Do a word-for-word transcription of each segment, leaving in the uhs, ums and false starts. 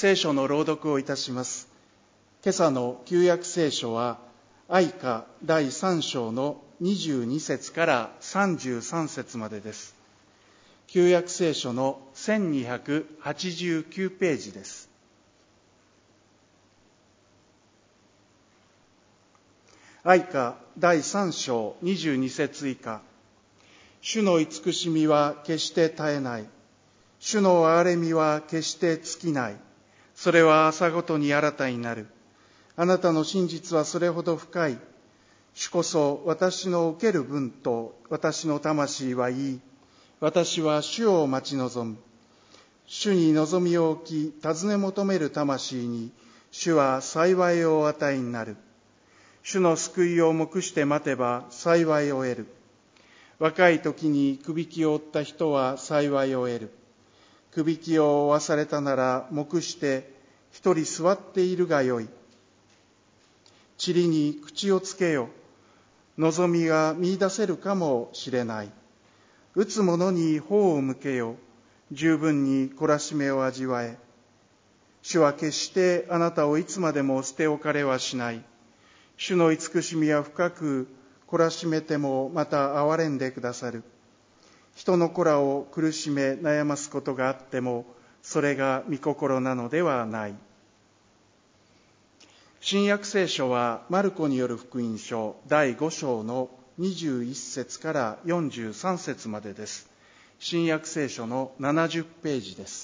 聖書の朗読をいたします。今朝の旧約聖書は愛歌だいさん章のにじゅうに節からさんじゅうさん節までです。旧約聖書のせんにひゃくはちじゅうきゅうページです。愛歌だいさん章にじゅうに節以下。主の慈しみは決して絶えない。主の憐れみは決して尽きない。それは朝ごとに新たになる。あなたの真実はそれほど深い。主こそ私の受ける分と私の魂は言い、私は主を待ち望む。主に望みを置き、尋ね求める魂に、主は幸いをお与えになる。主の救いを目して待てば幸いを得る。若い時にくびきを負った人は幸いを得る。くびきを負わされたなら目して一人座っているがよい。塵に口をつけよ。望みが見出せるかもしれない。打つ者に頬を向けよ。十分に懲らしめを味わえ。主は決してあなたをいつまでも捨て置かれはしない。主の慈しみは深く、懲らしめてもまた憐れんでくださる。人の子らを苦しめ悩ますことがあっても、それが御心なのではない。新約聖書はマルコによる福音書だいご章のにじゅういち節からよんじゅうさん節までです。新約聖書のななじゅうページです。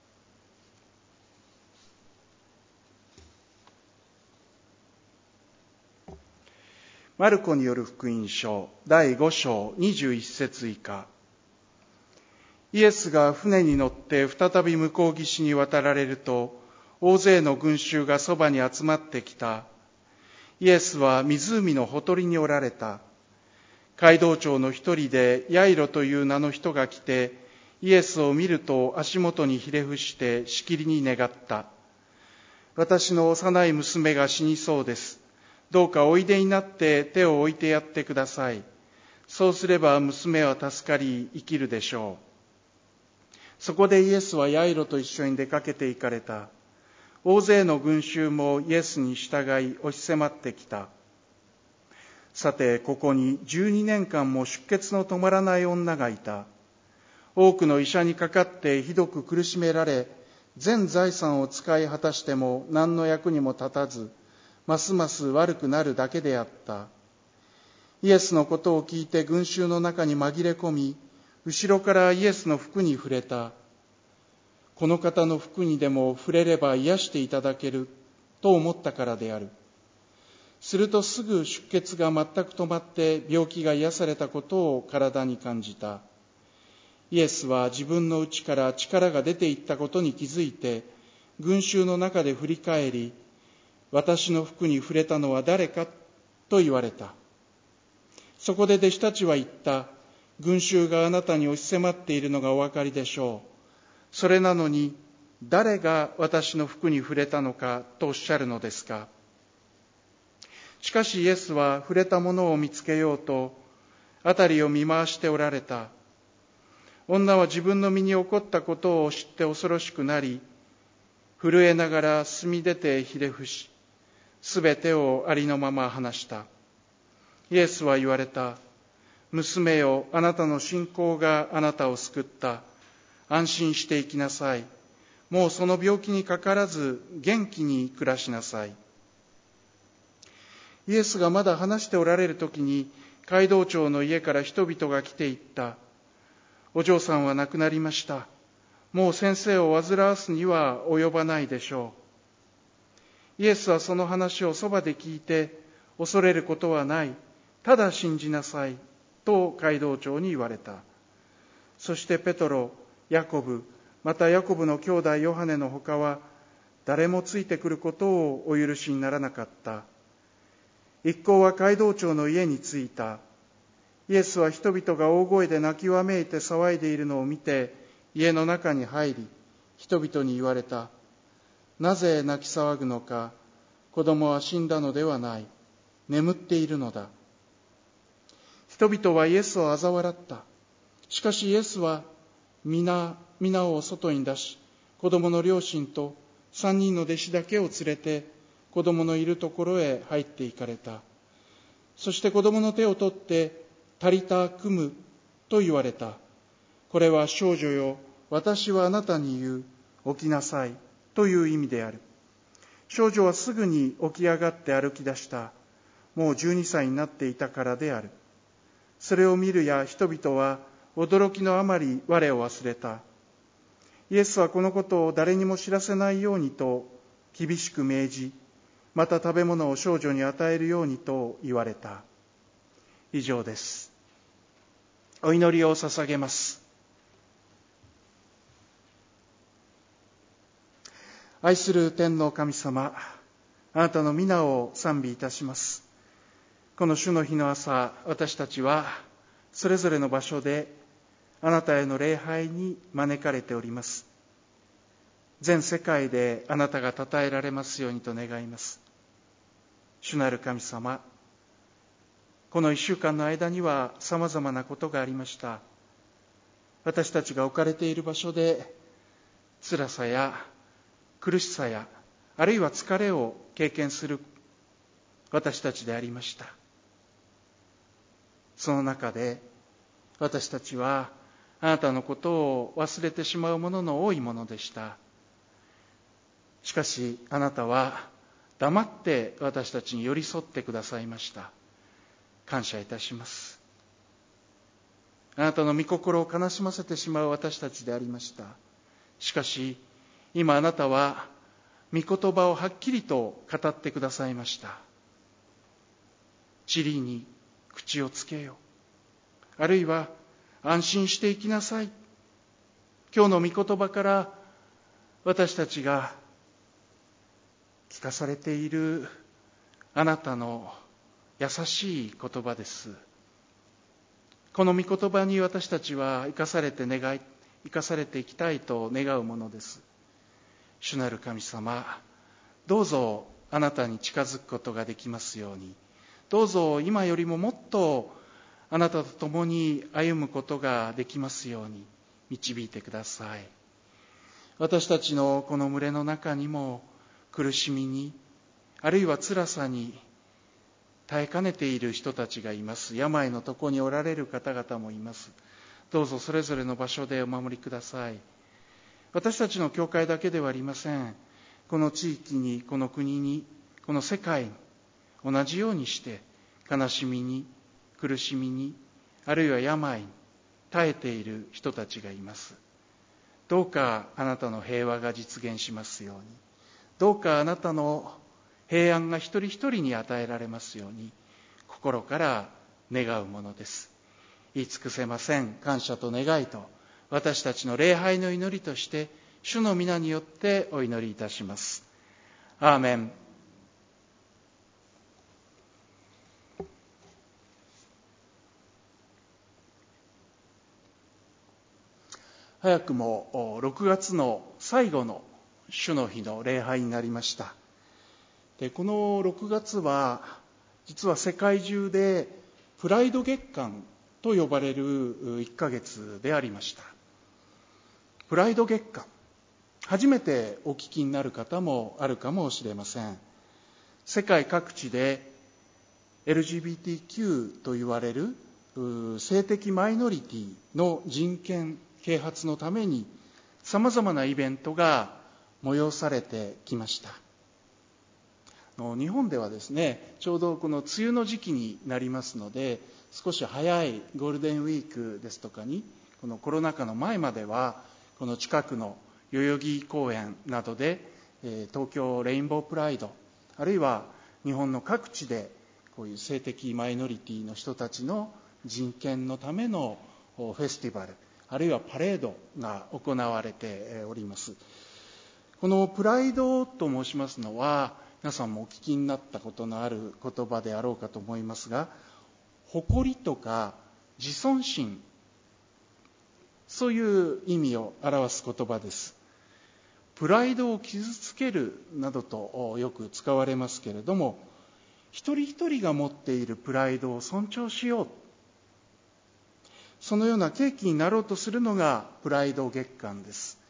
マルコによる福音書だいご章にじゅういち節以下。イエスが船に乗って再び向こう岸に渡られると、大勢の群衆がそばに集まってきた。イエスは湖のほとりにおられた。街道長の一人でヤイロという名の人が来て、イエスを見ると足元にひれ伏してしきりに願った。私の幼い娘が死にそうです。どうかおいでになって手を置いてやってください。そうすれば娘は助かり生きるでしょう。そこでイエスはヤイロと一緒に出かけて行かれた。大勢の群衆もイエスに従い押し迫ってきた。さて、ここにじゅうにねんかんも出血の止まらない女がいた。多くの医者にかかってひどく苦しめられ、全財産を使い果たしても何の役にも立たず、ますます悪くなるだけであった。イエスのことを聞いて群衆の中に紛れ込み、後ろからイエスの服に触れた。この方の服にでも触れれば癒していただけると思ったからである。するとすぐ出血が全く止まって病気が癒されたことを体に感じた。イエスは自分の内から力が出ていったことに気づいて、群衆の中で振り返り、私の服に触れたのは誰かと言われた。そこで弟子たちは言った。群衆があなたに押し迫っているのがお分かりでしょう。それなのに誰が私の服に触れたのかとおっしゃるのですか。しかしイエスは触れたものを見つけようと辺りを見回しておられた。女は自分の身に起こったことを知って恐ろしくなり、震えながら進み出てひれ伏し、すべてをありのまま話した。イエスは言われた。娘よ、あなたの信仰があなたを救った。安心して生きなさい。もうその病気にかからず元気に暮らしなさい。イエスがまだ話しておられるときに、街道長の家から人々が来ていった。お嬢さんは亡くなりました。もう先生を煩わすには及ばないでしょう。イエスはその話をそばで聞いて、恐れることはない。ただ信じなさい。と街道長に言われた。そしてペトロ、ヤコブ、またヤコブの兄弟ヨハネのほかは、誰もついてくることをお許しにならなかった。一行は街道長の家に着いた。イエスは人々が大声で泣きわめいて騒いでいるのを見て、家の中に入り、人々に言われた。なぜ泣き騒ぐのか。子供は死んだのではない。眠っているのだ。人々はイエスを嘲笑った。しかしイエスは皆、皆を外に出し、子供の両親と三人の弟子だけを連れて子供のいるところへ入って行かれた。そして子供の手を取ってタリタクムと言われた。これは少女よ、私はあなたに言う、起きなさいという意味である。少女はすぐに起き上がって歩き出した。もうじゅうにさいになっていたからである。それを見るや人々は驚きのあまり我を忘れた。イエスはこのことを誰にも知らせないようにと厳しく命じ、また食べ物を少女に与えるようにと言われた。以上です。お祈りを捧げます。愛する天の神様、あなたの皆を賛美いたします。この主の日の朝、私たちはそれぞれの場所であなたへの礼拝に招かれております。全世界であなたが称えられますようにと願います。主なる神様、この一週間の間には様々なことがありました。私たちが置かれている場所で辛さや苦しさやあるいは疲れを経験する私たちでありました。その中で私たちはあなたのことを忘れてしまうものの多いものでした。しかしあなたは黙って私たちに寄り添ってくださいました。感謝いたします。あなたの御心を悲しませてしまう私たちでありました。しかし今あなたは御言葉をはっきりと語ってくださいました。塵に口をつけよ。あるいは安心して生きなさい。今日の御言葉から私たちが聞かされているあなたの優しい言葉です。この御言葉に私たちは生かされて願い、生かされていきたいと願うものです。主なる神様、どうぞあなたに近づくことができますように、どうぞ今よりももっとあなたと共に歩むことができますように導いてください。私たちのこの群れの中にも苦しみに、あるいは辛さに耐えかねている人たちがいます。病の床におられる方々もいます。どうぞそれぞれの場所でお守りください。私たちの教会だけではありません。この地域に、この国に、この世界に同じようにして悲しみに、苦しみに、あるいは病に耐えている人たちがいます。どうかあなたの平和が実現しますように、どうかあなたの平安が一人一人に与えられますように心から願うものです。言い尽くせません感謝と願いと、私たちの礼拝の祈りとして主の皆によってお祈りいたします。アーメン。早くもろくがつの最後の主の日の礼拝になりました。でこのろくがつは実は世界中でプライド月間と呼ばれるいっかげつでありました。プライド月間、初めてお聞きになる方もあるかもしれません。世界各地で エルジービーティーキュー と言われる性的マイノリティの人権啓発のためにさまざまなイベントが催されてきました。日本ではですね、ちょうどこの梅雨の時期になりますので、少し早いゴールデンウィークですとかに、このコロナ禍の前まではこの近くの代々木公園などで東京レインボープライド、あるいは日本の各地でこういう性的マイノリティの人たちの人権のためのフェスティバル、あるいはパレードが行われております。このプライドと申しますのは、皆さんもお聞きになったことのある言葉であろうかと思いますが、誇りとか自尊心、そういう意味を表す言葉です。プライドを傷つけるなどとよく使われますけれども、一人一人が持っているプライドを尊重しよう、そのような契機になろうとするのがプライド月間です。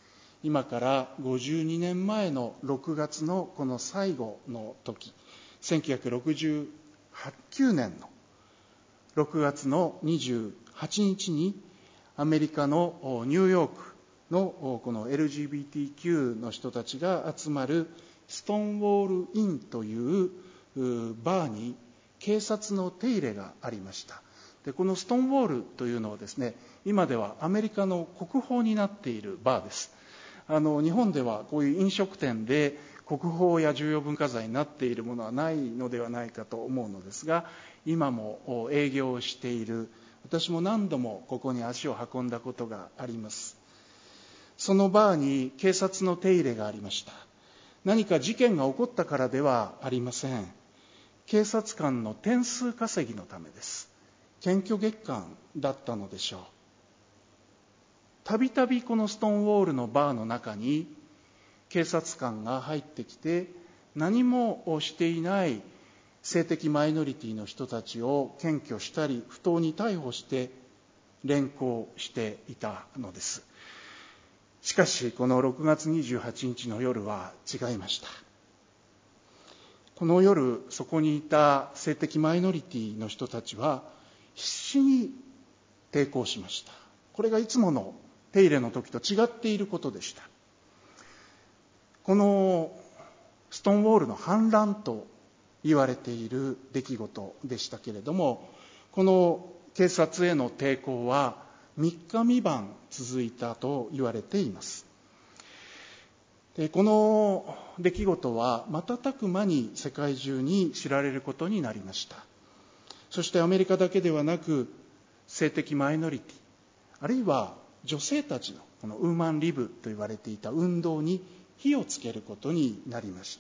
今からごじゅうにねんまえのろくがつのこの最後の時、せんきゅうひゃくろくじゅうきゅうねんのろくがつのにじゅうはちにちにアメリカのニューヨークのこの エルジービーティーキュー の人たちが集まるストーンウォールインというバーに警察の手入れがありました。でこのストーンウォールというのはですね、今ではアメリカの国宝になっているバーです。あの日本ではこういう飲食店で国宝や重要文化財になっているものはないのではないかと思うのですが、今も営業している、私も何度もここに足を運んだことがあります。そのバーに警察の手入れがありました。何か事件が起こったからではありません。警察官の点数稼ぎのためです。検挙月間だったのでしょう。たびたびこのストーンウォールのバーの中に警察官が入ってきて、何もしていない性的マイノリティの人たちを検挙したり、不当に逮捕して連行していたのです。しかしこのろくがつにじゅうはちにちの夜は違いました。この夜、そこにいた性的マイノリティの人たちは必死に抵抗しました。これがいつもの手入れの時と違っていることでした。このストーンウォールの反乱と言われている出来事でしたけれども、この警察への抵抗はみっかみばん続いたと言われています。でこの出来事は瞬く間に世界中に知られることになりました。そしてアメリカだけではなく、性的マイノリティ、あるいは女性たちのこのウーマンリブと言われていた運動に火をつけることになりました。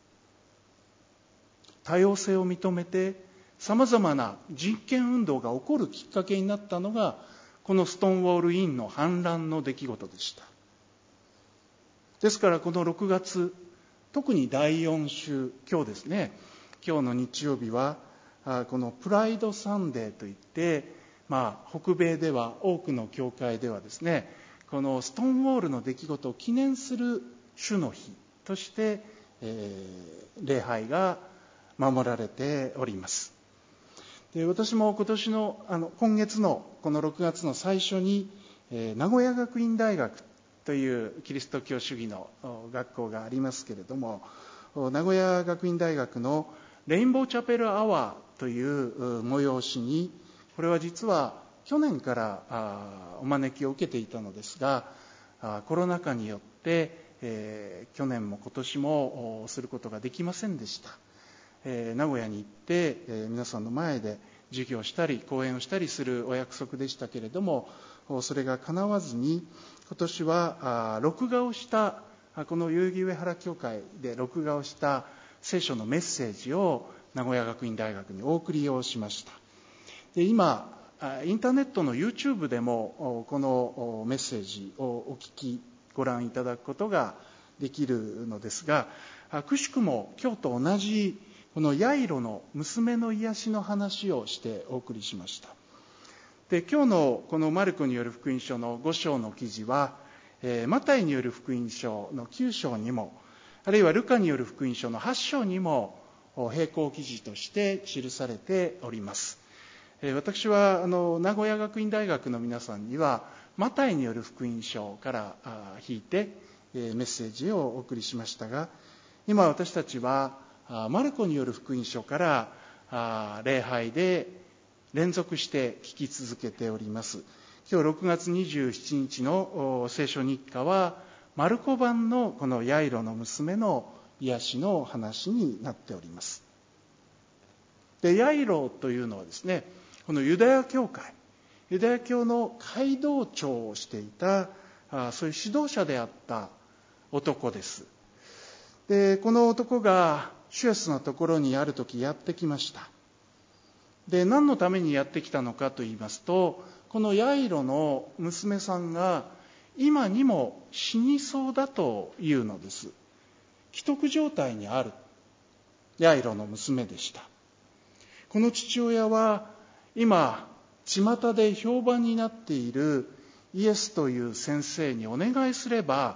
多様性を認めてさまざまな人権運動が起こるきっかけになったのが、このストーンウォールインの反乱の出来事でした。ですからこのろくがつ、特にだいよん週、今日ですね、今日の日曜日はこのプライドサンデーといって、まあ、北米では多くの教会ではですね、このストーンウォールの出来事を記念する主の日として、えー、礼拝が守られております。で私も今年の、あの今月のこのろくがつの最初に、えー、名古屋学院大学というキリスト教主義の学校がありますけれども、名古屋学院大学のレインボーチャペルアワーという催しに、これは実は去年からお招きを受けていたのですが、コロナ禍によって、えー、去年も今年もすることができませんでした。えー、名古屋に行って、えー、皆さんの前で授業したり講演をしたりするお約束でしたけれども、それが叶わずに、今年は録画をしたこの代々木上原教会で録画をした聖書のメッセージを名古屋学院大学にお送りをしました。で今インターネットの YouTube でもこのメッセージをお聞きご覧いただくことができるのですが、くしくも今日と同じこのヤイロの娘の癒しの話をしてお送りしました。で今日のこのマルコによる福音書のご章の記事は、えー、マタイによる福音書のきゅう章にも、あるいはルカによる福音書のはち章にも並行記事として記されております。えー、私はあの名古屋学院大学の皆さんにはマタイによる福音書から引いて、えー、メッセージをお送りしましたが、今私たちはマルコによる福音書から礼拝で連続して聞き続けております。今日ろくがつにじゅうしちにちの聖書日課はマルコ版のこのヤイロの娘の癒しの話になっております。でヤイロというのはですね、このユダヤ教会、ユダヤ教の街道長をしていたそういう指導者であった男です。でこの男が主イエスのところにある時やってきました。で何のためにやってきたのかと言いますと、このヤイロの娘さんが今にも死にそうだというのです。危篤状態にあるヤイロの娘でした。この父親は今巷で評判になっているイエスという先生にお願いすれば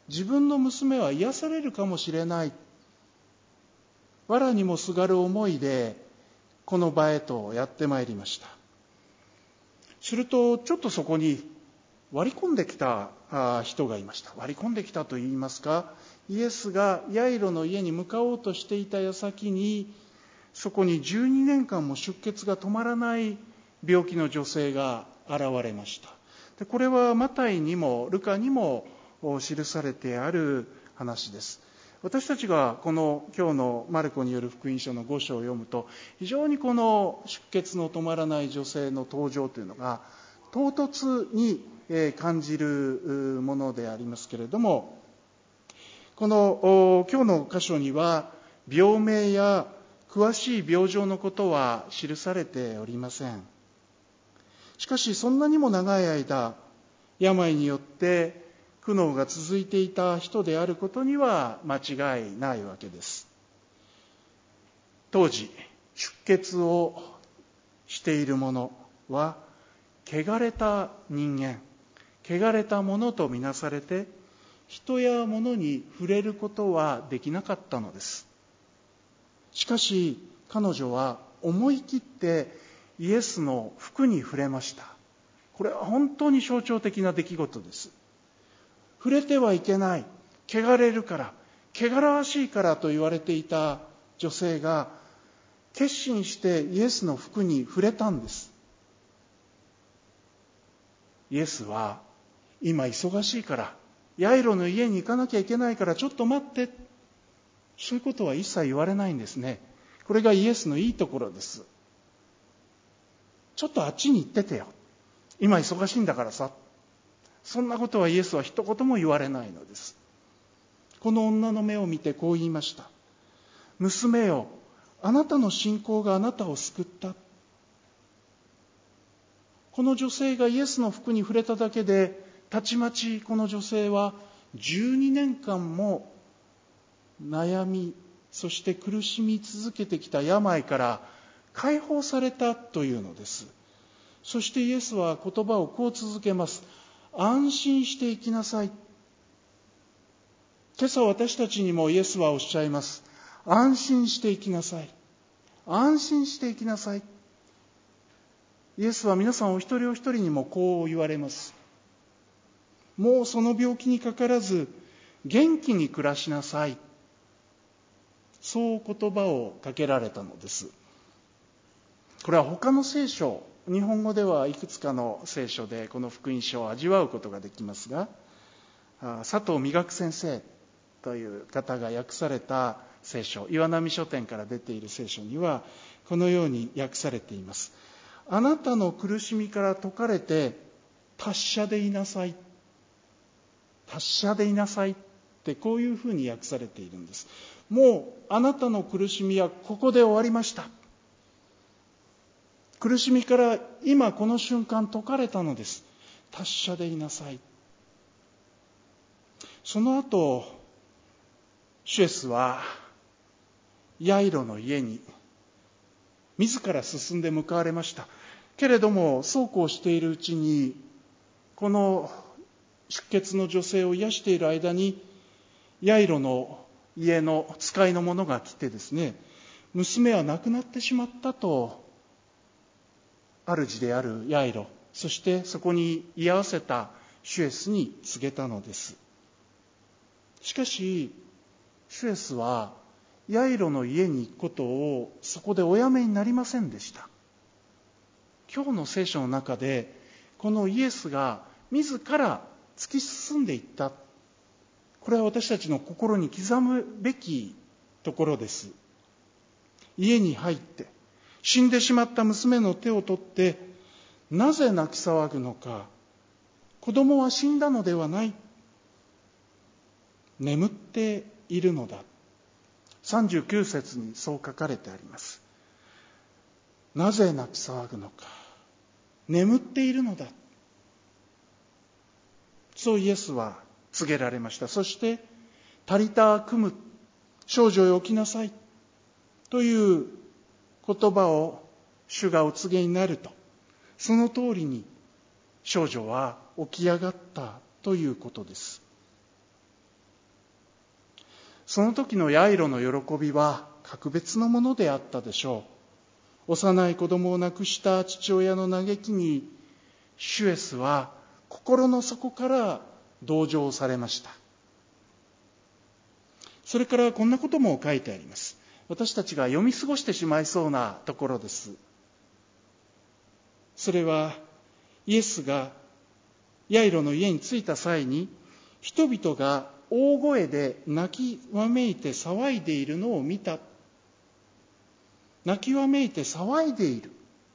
自分の娘は癒されるかもしれない。藁にもすがる思いでこの場へとやってまいりました。するとちょっとそこに割り込んできた人がいました。割り込んできたといいますか、イエスがヤイロの家に向かおうとしていた矢先に、そこにじゅうにねんかんも出血が止まらない病気の女性が現れました。でこれはマタイにもルカにも記されてある話です。私たちがこの今日のマルコによる福音書のご章を読むと、非常にこの出血の止まらない女性の登場というのが唐突に感じるものでありますけれども、この今日の箇所には病名や詳しい病状のことは記されておりません。しかしそんなにも長い間病によって苦悩が続いていた人であることには間違いないわけです。当時出血をしている者は汚れた人間、汚れたものとみなされて、人や物に触れることはできなかったのです。しかし彼女は思い切ってイエスの服に触れました。これは本当に象徴的な出来事です。触れてはいけない、汚れるから、汚らわしいからと言われていた女性が決心してイエスの服に触れたんです。イエスは今忙しいから、ヤイロの家に行かなきゃいけないからちょっと待って、そういうことは一切言われないんですね。これがイエスのいいところです。ちょっとあっちに行っててよ、今忙しいんだからさ。そんなことはイエスは一言も言われないのです。この女の目を見てこう言いました。娘よ、あなたの信仰があなたを救った。この女性がイエスの服に触れただけで、たちまちこの女性はじゅうにねんかんも悩み、そして苦しみ続けてきた病から解放されたというのです。そしてイエスは言葉をこう続けます。安心していきなさい。今朝私たちにもイエスはおっしゃいます。安心していきなさい。安心していきなさい。イエスは皆さんお一人お一人にもこう言われます。もうその病気にかからず元気に暮らしなさい。そう言葉をかけられたのです。これは他の聖書、日本語ではいくつかの聖書でこの福音書を味わうことができますが、佐藤美学先生という方が訳された聖書、岩波書店から出ている聖書にはこのように訳されています。あなたの苦しみから解かれて達者でいなさい。達者でいなさいってこういうふうに訳されているんです。もうあなたの苦しみはここで終わりました。苦しみから今この瞬間解かれたのです。達者でいなさい。その後、主イエスはヤイロの家に自ら進んで向かわれました。けれどもそうこうしているうちに、この出血の女性を癒している間にヤイロの家の使いの者が来てですね、娘は亡くなってしまったと主であるヤイロ、そしてそこに居合わせた主イエスに告げたのです。しかし主イエスはヤイロの家に行くことをそこでおやめになりませんでした。今日の聖書の中でこのイエスが自ら突き進んでいった、これは私たちの心に刻むべきところです。家に入って死んでしまった娘の手を取って、なぜ泣き騒ぐのか、子供は死んだのではない、眠っているのだ。さんじゅうきゅう節にそう書かれてあります。なぜ泣き騒ぐのか、眠っているのだ、そうイエスは告げられました。そしてタリタクム、少女よ起きなさいという言葉を主がお告げになると、その通りに少女は起き上がったということです。 その時のヤイロの喜びは格別のものであったでしょう。幼い子供を亡くした父親の嘆きに、シュエスは心の底から同情されました。それからこんなことも書いてあります。私たちが読み過ごしてしまいそうなところです。それはイエスがヤイロの家に着いた際に、人々が大声で泣きわめいて騒いでいるのを見た。泣きわめいて騒いでいる。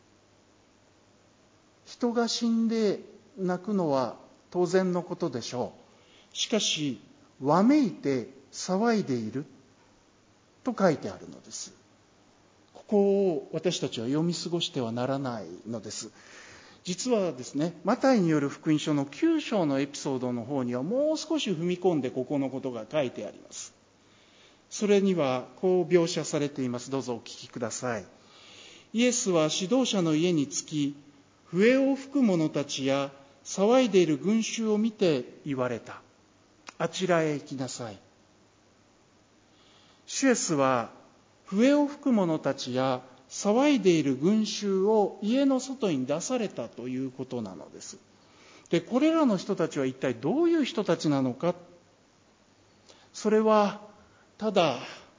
人が死んで泣くのは当然のことでしょう。しかし、わめいて騒いでいると書いてあるのです。ここを私たちは読み過ごしてはならないのです。実はですね、マタイによる福音書のきゅう章のエピソードの方にはもう少し踏み込んでここのことが書いてあります。それにはこう描写されています。どうぞお聞きください。イエスは指導者の家に着き、笛を吹く者たちや騒いでいる群衆を見て言われた。あちらへ行きなさい。シュエスは笛を吹く者たちや騒いでいる群衆を家の外に出されたということなのです。で、これらの人たちは一体どういう人たちなのか。それはただ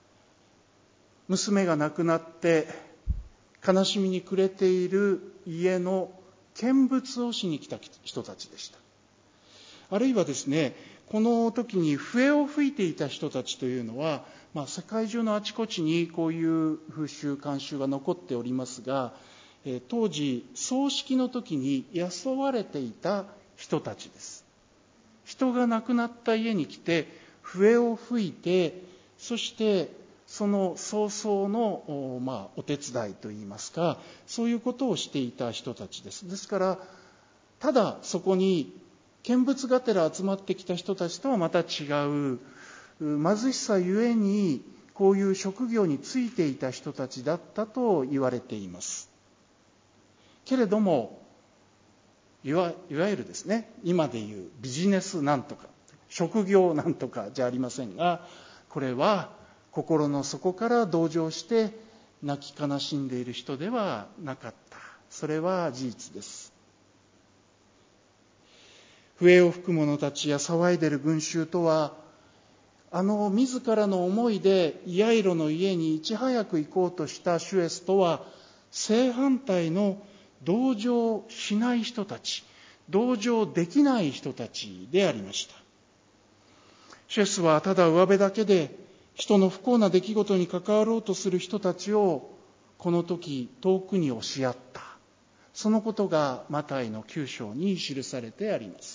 娘が亡くなって悲しみに暮れている家の見物をしに来た人たちでした。あるいはですね、この時に笛を吹いていた人たちというのは、まあ、世界中のあちこちにこういう風習慣習が残っておりますが、えー、当時葬式の時に雇われていた人たちです。人が亡くなった家に来て笛を吹いて、そしてその葬送の お,、まあ、お手伝いといいますか、そういうことをしていた人たちです。ですからただそこに見物がてら集まってきた人たちとはまた違う、貧しさゆえにこういう職業についていた人たちだったと言われています。けれどもいわ、いわゆるですね、今でいうビジネスなんとか職業なんとかじゃありませんが、これは心の底から同情して泣き悲しんでいる人ではなかった。それは事実です。笛を吹く者たちや騒いでいる群衆とは、あの自らの思いでヤイロの家にいち早く行こうとしたシュエスとは正反対の同情しない人たち、同情できない人たちでありました。シュエスはただ上辺だけで人の不幸な出来事に関わろうとする人たちをこの時遠くに押しやった。そのことがマタイのきゅう章に記されてあります。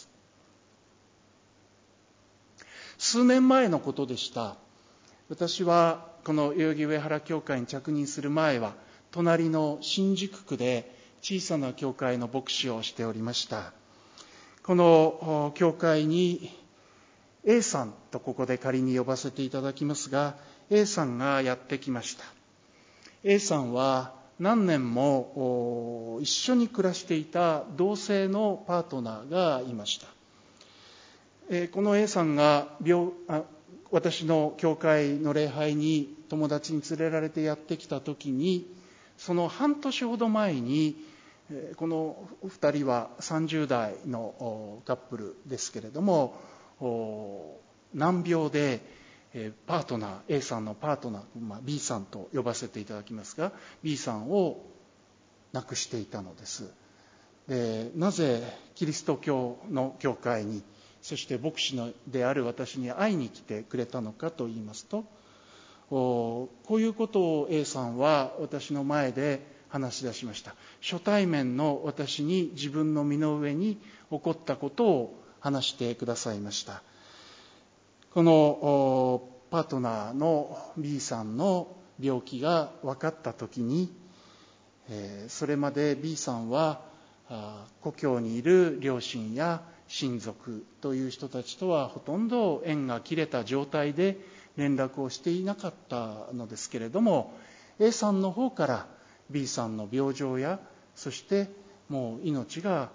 数年前のことでした。私はこの代々木上原教会に着任する前は隣の新宿区で小さな教会の牧師をしておりました。この教会に A さんとここで仮に呼ばせていただきますが、 A さんがやってきました。 A さんは何年も一緒に暮らしていた同性のパートナーがいました。この A さんが病あ私の教会の礼拝に友達に連れられてやってきた時に、その半年ほど前にこのふたりはさんじゅう代のカップルですけれども、難病でパートナー A さんのパートナー、まあ、B さんと呼ばせていただきますが B さんを亡くしていたのです。で、なぜキリスト教の教会に、そして牧師である私に会いに来てくれたのかと言いますと、こういうことを A さんは私の前で話し出しました。初対面の私に自分の身の上に起こったことを話してくださいました。このパートナーの B さんの病気が分かった時に、それまで B さんは故郷にいる両親や親族という人たちとはほとんど縁が切れた状態で連絡をしていなかったのですけれども、 A さんの方から B さんの病状や、そしてもう命が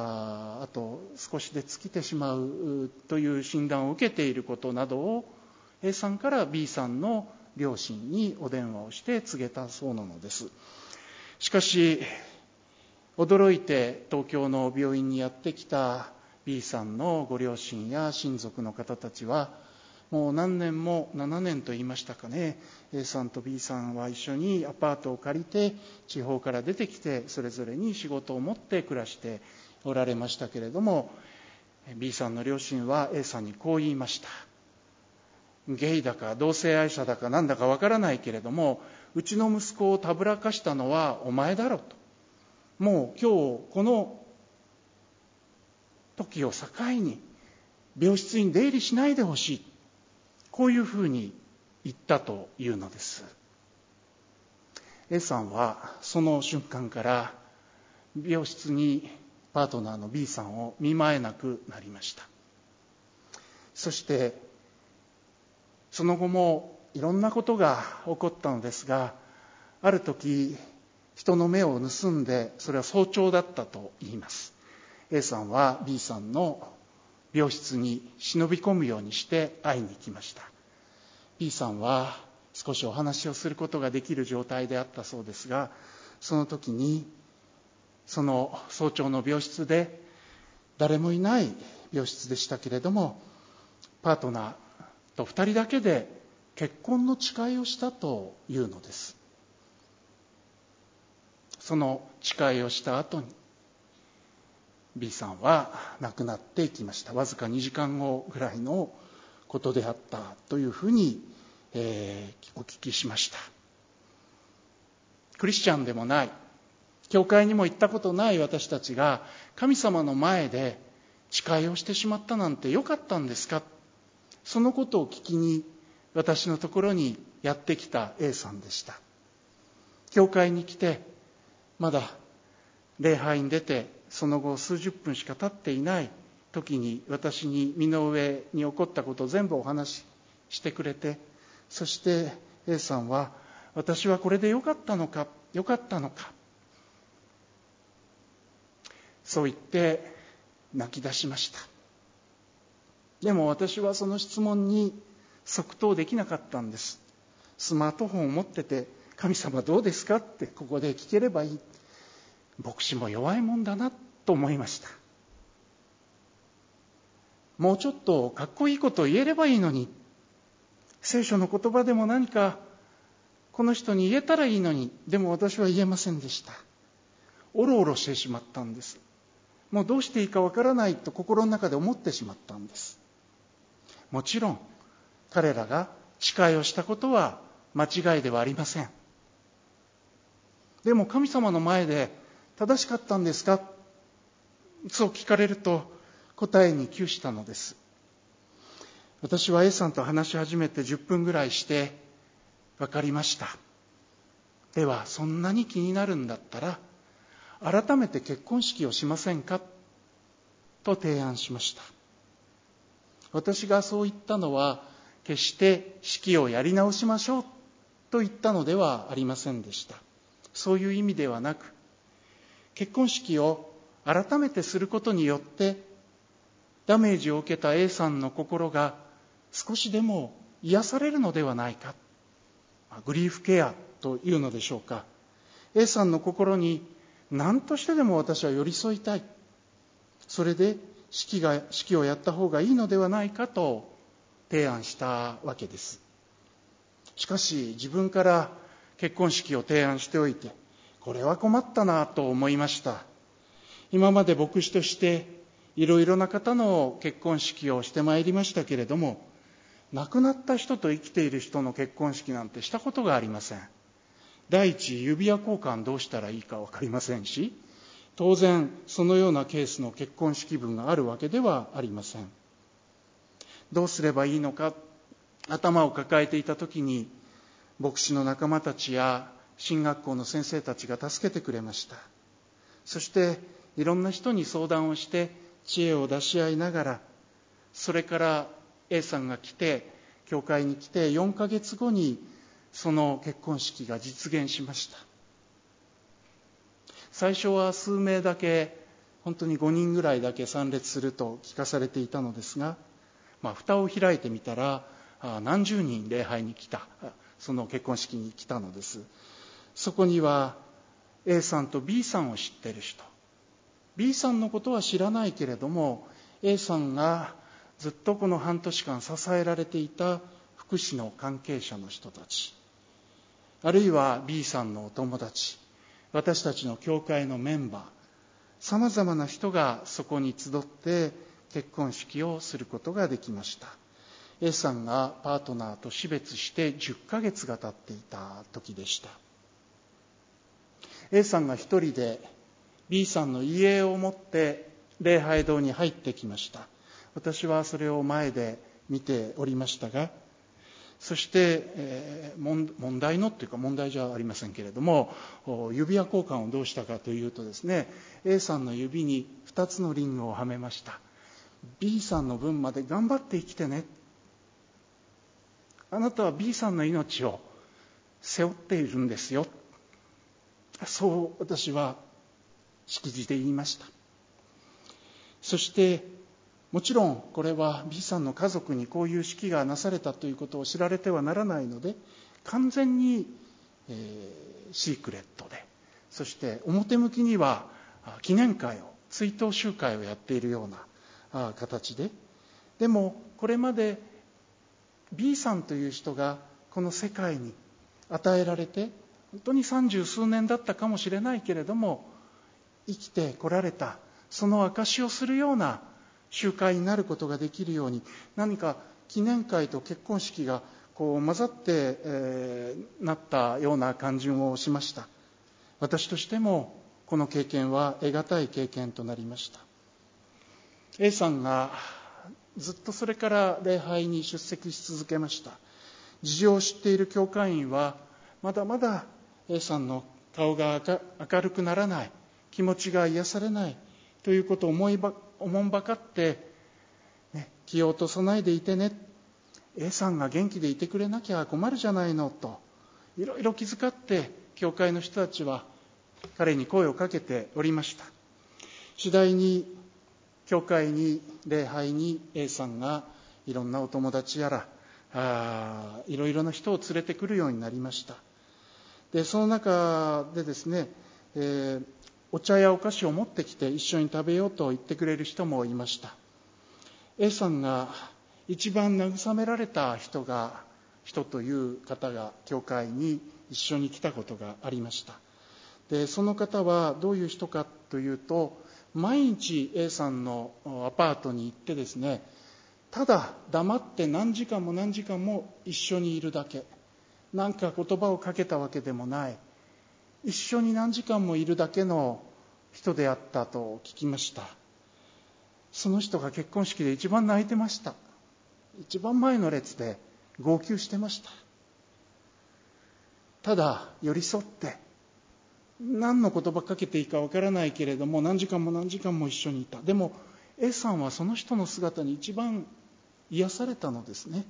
あ, あと少しで尽きてしまうという診断を受けていることなどを A さんから B さんの両親にお電話をして告げたそうなのです。しかし驚いて東京の病院にやってきた B さんのご両親や親族の方たちは、もう何年もななねんと言いましたかね、 A さんと B さんは一緒にアパートを借りて地方から出てきて、それぞれに仕事を持って暮らしておられましたけれども、 B さんの両親は A さんにこう言いました。ゲイだか同性愛者だかなんだかわからないけれども、うちの息子をたぶらかしたのはお前だろと。もう今日この時を境に病室に出入りしないでほしい、こういうふうに言ったというのです。 A さんはその瞬間から病室にパートナーの B さんを見舞えなくなりました。そしてその後もいろんなことが起こったのですが、ある時人の目を盗んで、それは早朝だったと言います。 A さんは B さんの病室に忍び込むようにして会いに行きました。 B さんは少しお話をすることができる状態であったそうですが、その時にその早朝の病室で、誰もいない病室でしたけれども、パートナーと二人だけで結婚の誓いをしたというのです。その誓いをした後に B さんは亡くなっていきました。わずかにじかんごぐらいのことであったというふうに、えー、お聞きしました。クリスチャンでもない、教会にも行ったことない私たちが神様の前で誓いをしてしまったなんてよかったんですか。そのことを聞きに私のところにやってきた A さんでした。教会に来てまだ礼拝に出て、その後数十分しか経っていない時に私に身の上に起こったことを全部お話ししてくれて、そして A さんは、私はこれでよかったのかよかったのかそう言って泣き出しました。でも私はその質問に即答できなかったんです。スマートフォンを持ってて、神様どうですかってここで聞ければいい。牧師も弱いもんだなと思いました。もうちょっとかっこいいことを言えればいいのに、聖書の言葉でも何かこの人に言えたらいいのに、でも私は言えませんでした。おろおろしてしまったんです。もうどうしていいかわからないと心の中で思ってしまったんです。もちろん彼らが誓いをしたことは間違いではありません。でも神様の前で正しかったんですか、そう聞かれると答えに窮したのです。私は A さんと話し始めてじゅっぷんぐらいして分かりました。ではそんなに気になるんだったら改めて結婚式をしませんかと提案しました。私がそう言ったのは決して式をやり直しましょうと言ったのではありませんでした。そういう意味ではなく、結婚式を改めてすることによってダメージを受けた A さんの心が少しでも癒されるのではないか、グリーフケアというのでしょうか。 A さんの心に何としてでも私は寄り添いたい、それで式が式をやった方がいいのではないかと提案したわけです。しかし自分から結婚式を提案しておいて、これは困ったなと思いました。今まで牧師としていろいろな方の結婚式をしてまいりましたけれども、亡くなった人と生きている人の結婚式なんてしたことがありません。第一、指輪交換どうしたらいいか分かりませんし、当然そのようなケースの結婚式分があるわけではありません。どうすればいいのか頭を抱えていた時に、牧師の仲間たちや進学校の先生たちが助けてくれました。そしていろんな人に相談をして知恵を出し合いながら、それから A さんが来て教会に来てよんかげつごにその結婚式が実現しました。最初は数名だけ、本当にごにんぐらいだけ参列すると聞かされていたのですが、まあ、蓋を開いてみたら何十人礼拝に来た、その結婚式に来たのです。そこには A さんと B さんを知っている人、B さんのことは知らないけれども A さんがずっとこの半年間支えられていた福祉の関係者の人たち、あるいは B さんのお友達、私たちの教会のメンバー、さまざまな人がそこに集って結婚式をすることができました。 A さんがパートナーと死別してじゅっかげつが経っていた時でした。 A さんが一人で B さんの遺影を持って礼拝堂に入ってきました。私はそれを前で見ておりましたが、そして、えー、問題のというか問題じゃありませんけれども、指輪交換をどうしたかというとですね、 A さんの指にふたつのリングをはめました。 B さんの分まで頑張って生きてね、あなたは B さんの命を背負っているんですよ、そう私は式辞で言いました。そしてもちろんこれは B さんの家族にこういう式がなされたということを知られてはならないので、完全に、えー、シークレットで、そして表向きには記念会を、追悼集会をやっているような形で、でもこれまで B さんという人がこの世界に与えられて本当に三十数年だったかもしれないけれども、生きてこられたその証しをするような集会になることができるように、何か記念会と結婚式がこう混ざって、えー、なったような感じをしました。私としてもこの経験は得難い経験となりました。 A さんがずっとそれから礼拝に出席し続けました。事情を知っている教会員はまだまだ A さんの顔が明るくならない、気持ちが癒されないということを思いばおもんばかって、ね、気を落とさないでいてね、 A さんが元気でいてくれなきゃ困るじゃないのといろいろ気遣って教会の人たちは彼に声をかけておりました。次第に教会に礼拝に A さんがいろんなお友達やらあいろいろな人を連れてくるようになりました。でその中でですね、えーお茶やお菓子を持ってきて一緒に食べようと言ってくれる人もいました。 A さんが一番慰められた人が人という方が教会に一緒に来たことがありました。でその方はどういう人かというと、毎日 A さんのアパートに行ってですね、ただ黙って何時間も何時間も一緒にいるだけ、何か言葉をかけたわけでもない、一緒に何時間もいるだけの人であったと聞きました。その人が結婚式で一番泣いてました。一番前の列で号泣してました。ただ寄り添って、何の言葉かけていいかわからないけれども何時間も何時間も一緒にいた。でも A さんはその人の姿に一番癒されたのですね。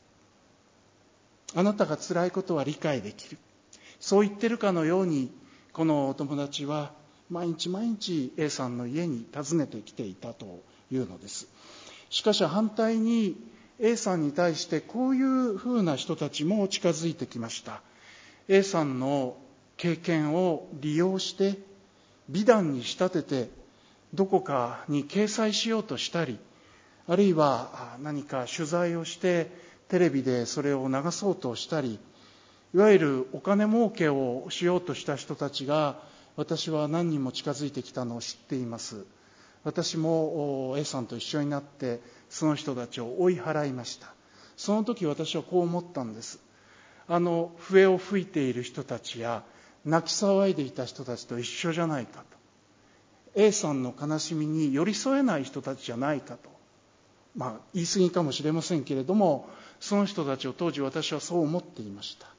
あなたが辛いことは理解できる、そう言ってるかのように、このお友達は毎日毎日 A さんの家に訪ねてきていたというのです。しかし反対に A さんに対してこういうふうな人たちも近づいてきました。 A さんの経験を利用して美談に仕立ててどこかに掲載しようとしたり、あるいは何か取材をしてテレビでそれを流そうとしたり、いわゆるお金儲けをしようとした人たちが私は何人も近づいてきたのを知っています。私も A さんと一緒になってその人たちを追い払いました。その時私はこう思ったんです。あの笛を吹いている人たちや泣き騒いでいた人たちと一緒じゃないかと、 A さんの悲しみに寄り添えない人たちじゃないかと、まあ言い過ぎかもしれませんけれども、その人たちを当時私はそう思っていました。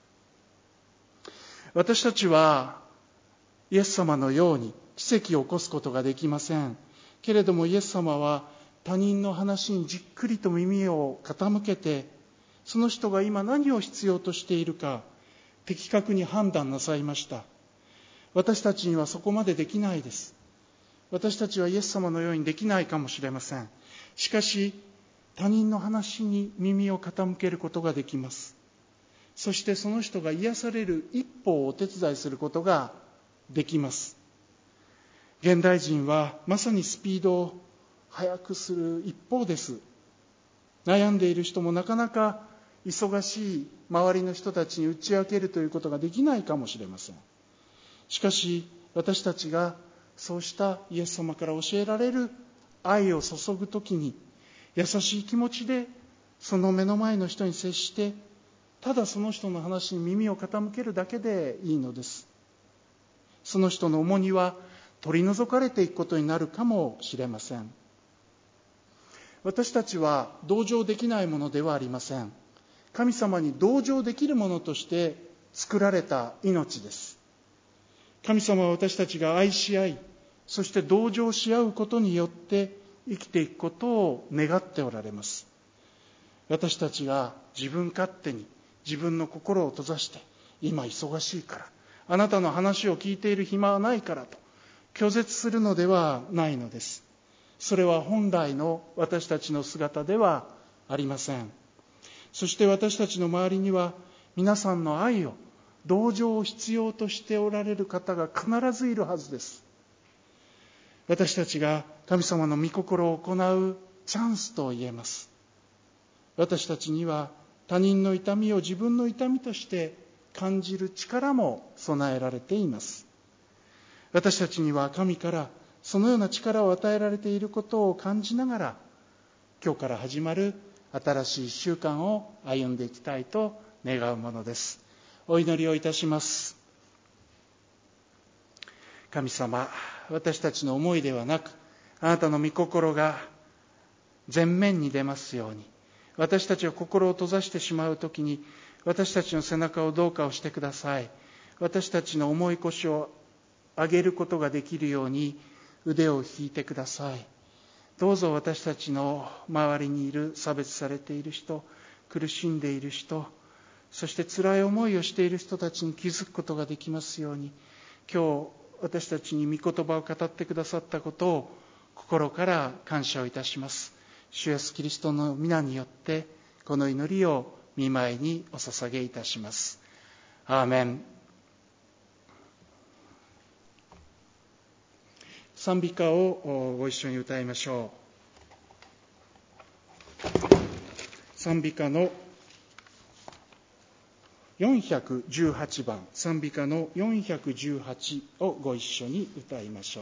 私たちはイエス様のように奇跡を起こすことができませんけれども、イエス様は他人の話にじっくりと耳を傾けて、その人が今何を必要としているか的確に判断なさいました。私たちにはそこまでできないです。私たちはイエス様のようにできないかもしれません。しかし他人の話に耳を傾けることができます。そしてその人が癒される一歩をお手伝いすることができます。現代人はまさにスピードを速くする一方です。悩んでいる人もなかなか忙しい周りの人たちに打ち明けるということができないかもしれません。しかし私たちがそうしたイエス様から教えられる愛を注ぐときに、優しい気持ちでその目の前の人に接して、ただその人の話に耳を傾けるだけでいいのです。その人の重荷は取り除かれていくことになるかもしれません。私たちは同情できないものではありません。神様に同情できるものとして作られた命です。神様は私たちが愛し合い、そして同情し合うことによって生きていくことを願っておられます。私たちが自分勝手に自分の心を閉ざして、今忙しいから、あなたの話を聞いている暇はないからと拒絶するのではないのです。それは本来の私たちの姿ではありません。そして私たちの周りには皆さんの愛を、同情を必要としておられる方が必ずいるはずです。私たちが神様の御心を行うチャンスと言えます。私たちには他人の痛みを自分の痛みとして感じる力も備えられています。私たちには神からそのような力を与えられていることを感じながら、今日から始まる新しいいっしゅうかんを歩んでいきたいと願うものです。お祈りをいたします。神様、私たちの思いではなく、あなたの御心が前面に出ますように、私たちは心を閉ざしてしまうときに、私たちの背中をどうか押してください。私たちの重い腰を上げることができるように腕を引いてください。どうぞ私たちの周りにいる差別されている人、苦しんでいる人、そして辛い思いをしている人たちに気づくことができますように、今日私たちに御言葉を語ってくださったことを心から感謝をいたします。主イエスキリストの皆によってこの祈りを御前にお捧げいたします。アーメン。賛美歌をご一緒に歌いましょう。賛美歌のよんひゃくじゅうはちばん、賛美歌のよんひゃくじゅうはちをご一緒に歌いましょう。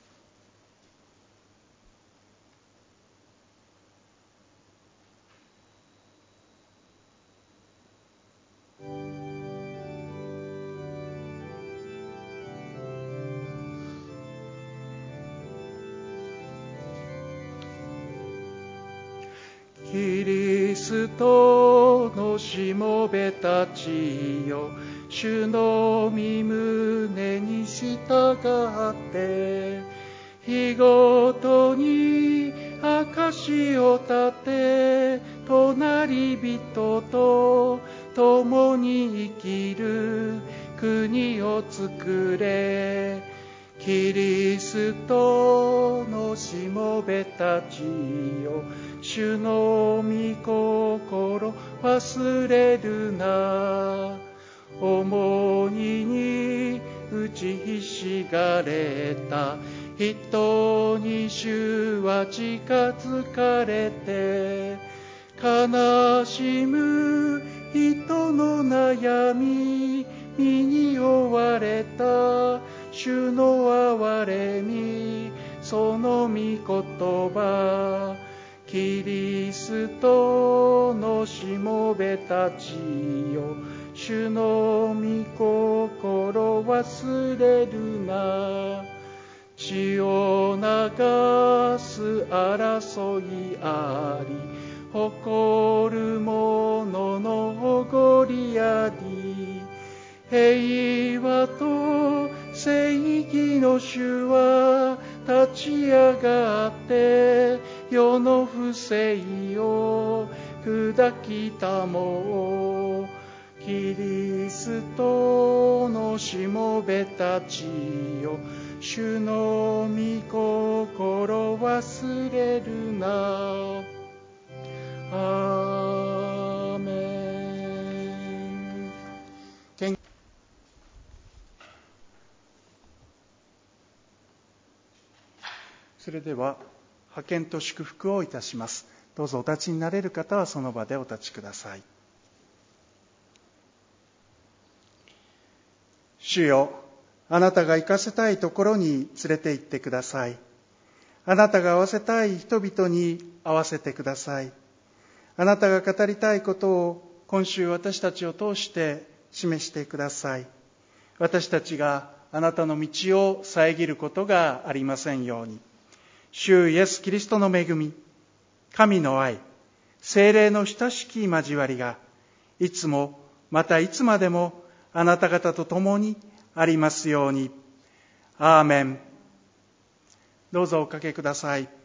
キリストのしもべたちよ、主の御胸に従って日ごとに証を立て、隣人と共に生きる国を作れ。キリストのしもべたちよ、主の御心忘れるな。重荷に打ちひしがれた人に主は近づかれて、悲しむ人の悩み身に負われた主の憐れみ、その御言葉。キリストのしもべたちよ、主の御心忘れるな。血を流す争いあり、誇る者のおごりあり、平和と正義の主は立ち上がって世の不正を砕きたもう。キリストのしもべたちよ、主の御心忘れるな。 アーメン。それでは派遣と祝福をいたします。どうぞお立ちになれる方はその場でお立ちください。主よ、あなたが行かせたいところに連れて行ってください。あなたが会わせたい人々に会わせてください。あなたが語りたいことを今週私たちを通して示してください。私たちがあなたの道を遮ることがありませんように。主イエス・キリストの恵み、神の愛、聖霊の親しき交わりが、いつもまたいつまでもあなた方と共にありますように。アーメン。どうぞおかけください。